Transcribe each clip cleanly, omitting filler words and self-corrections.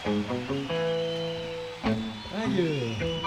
Thank you.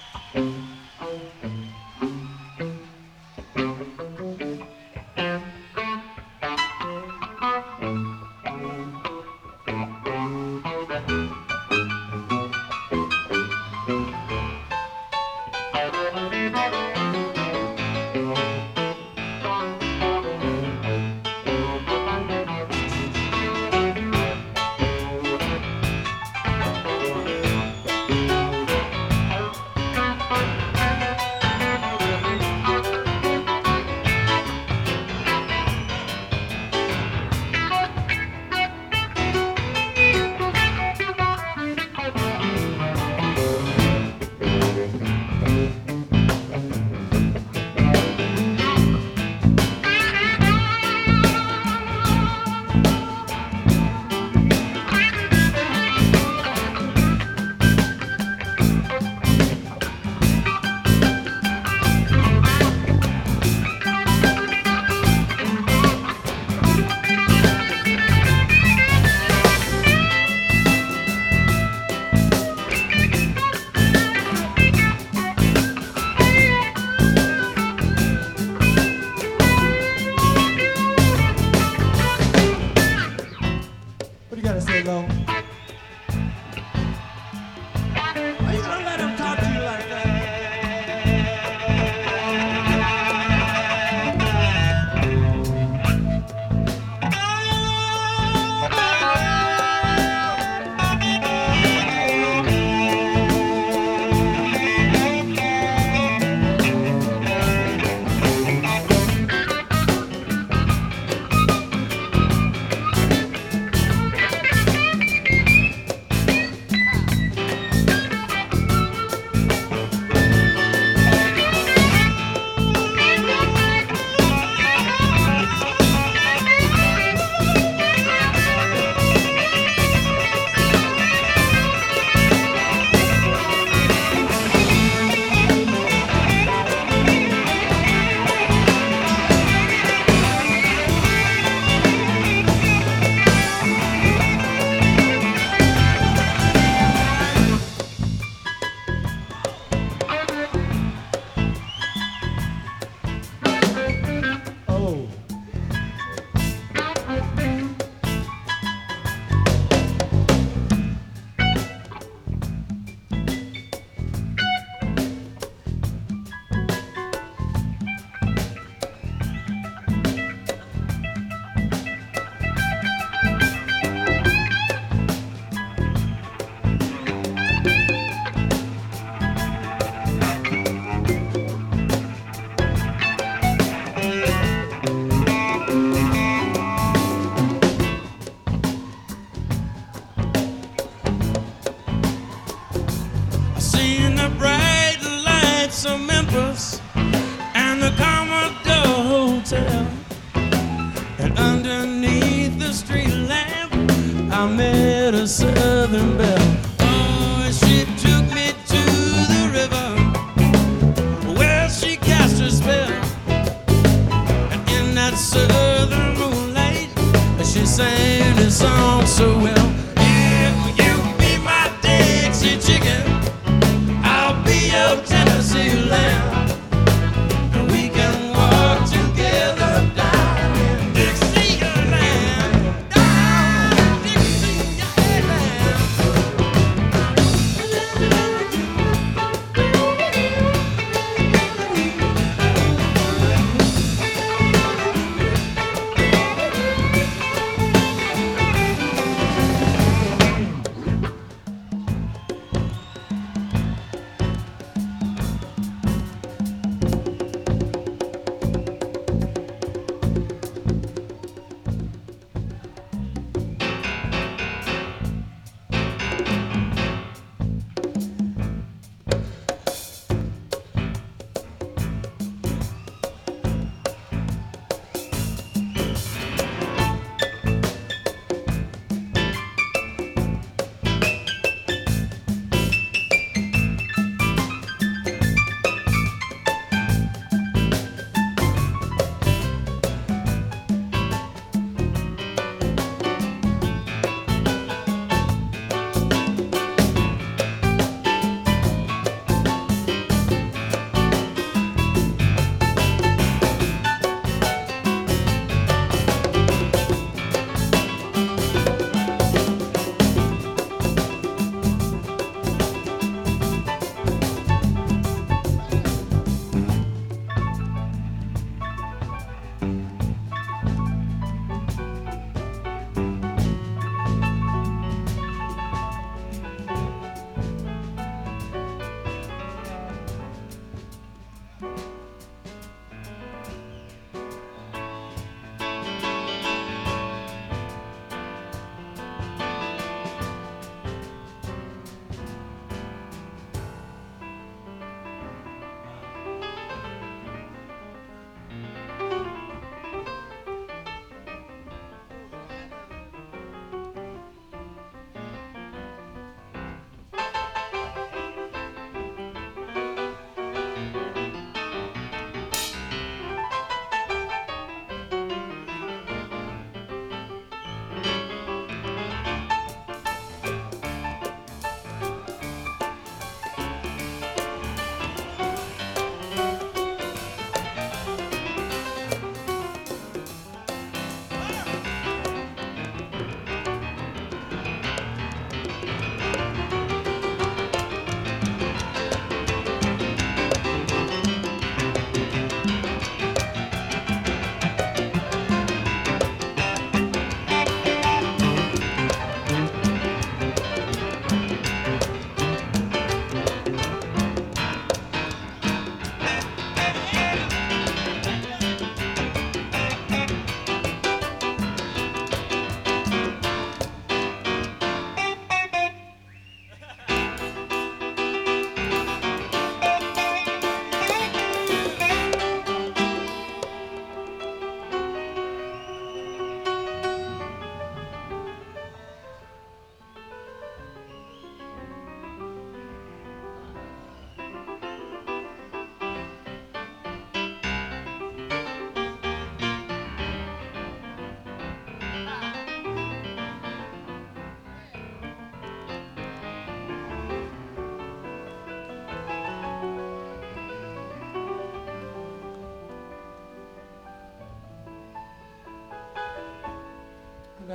What you gotta say, Lo? Are you gonna let him talk to you like that? Oh. I seen the bright lights of Memphis and the Commodore Hotel, and underneath the street lamp I met a Southern belle. Oh, she took me to the river where she cast her spell, and in that southern moonlight she sang this song so well. If you be my Dixie chicken, I'll be your Tennessee lamb, and we can walk together down Dixie land, down Dixie land.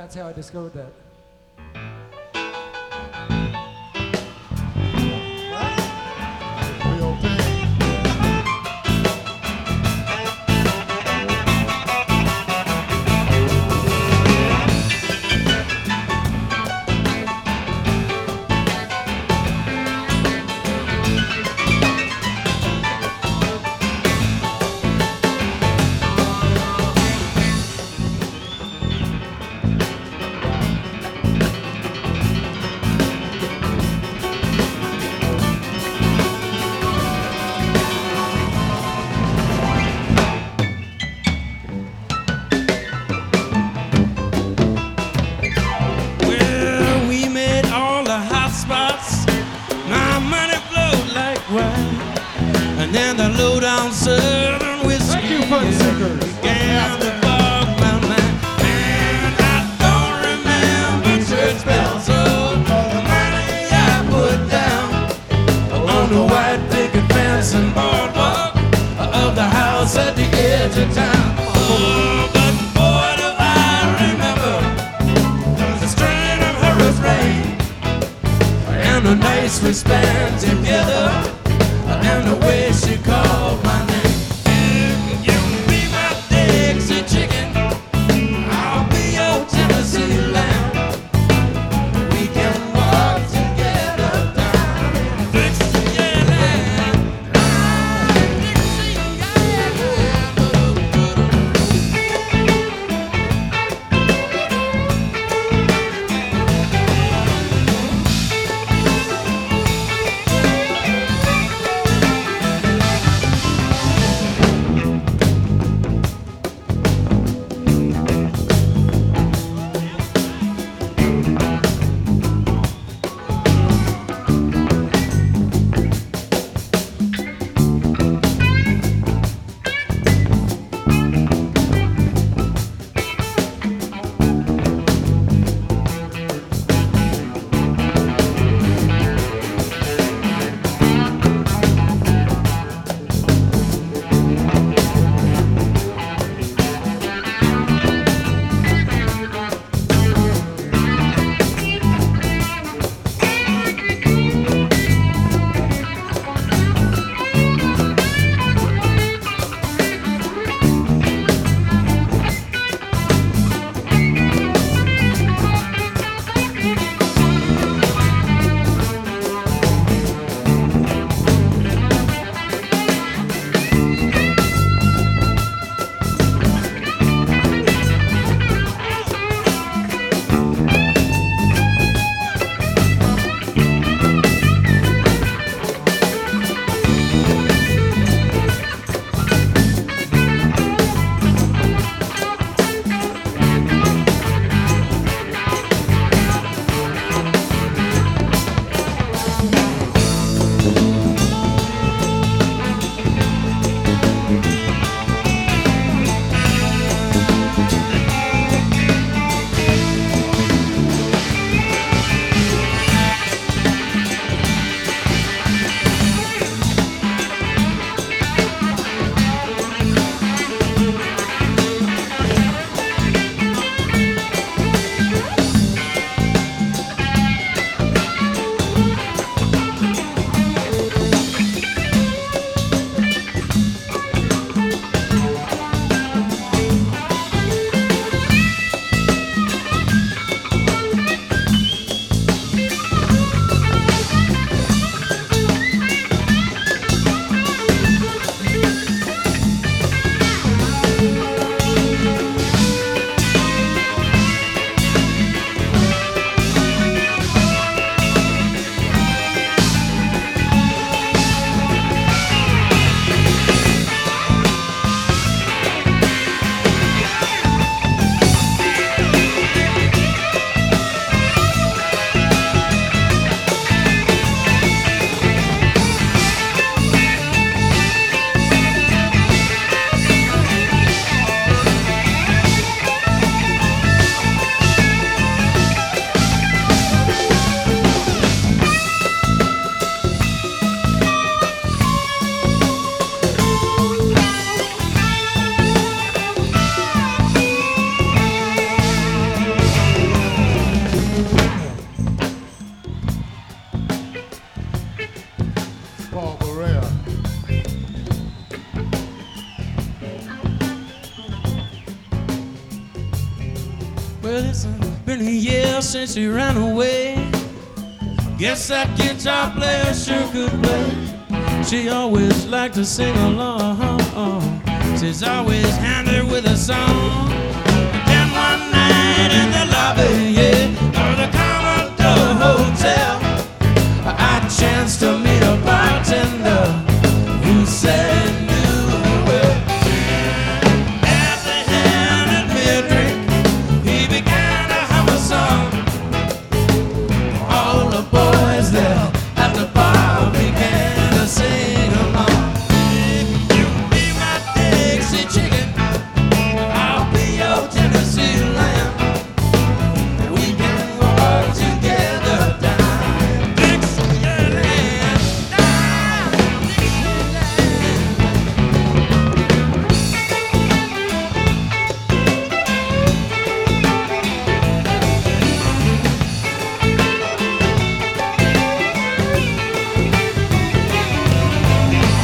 that's how I discovered that. Real thing. Well, we made all the hot spots. My money flowed like wine. And then the low down southern whiskey Thank you, fun seekers. began to fog my mind. And I don't remember church bells or the money I put down on the white picket fence and boardwalk of the house at the edge of town. Oh, but boy, do I remember the strain of her refrain and the nights we spent together and the way she called my name. You can be my Dixie chicken, I'll be your Tennessee lamb. We can walk together down in Dixieland. been a year since she ran away. Guess that guitar player sure could play. She always liked to sing along. She's always handy with a song. And then one night in the lobby, yeah,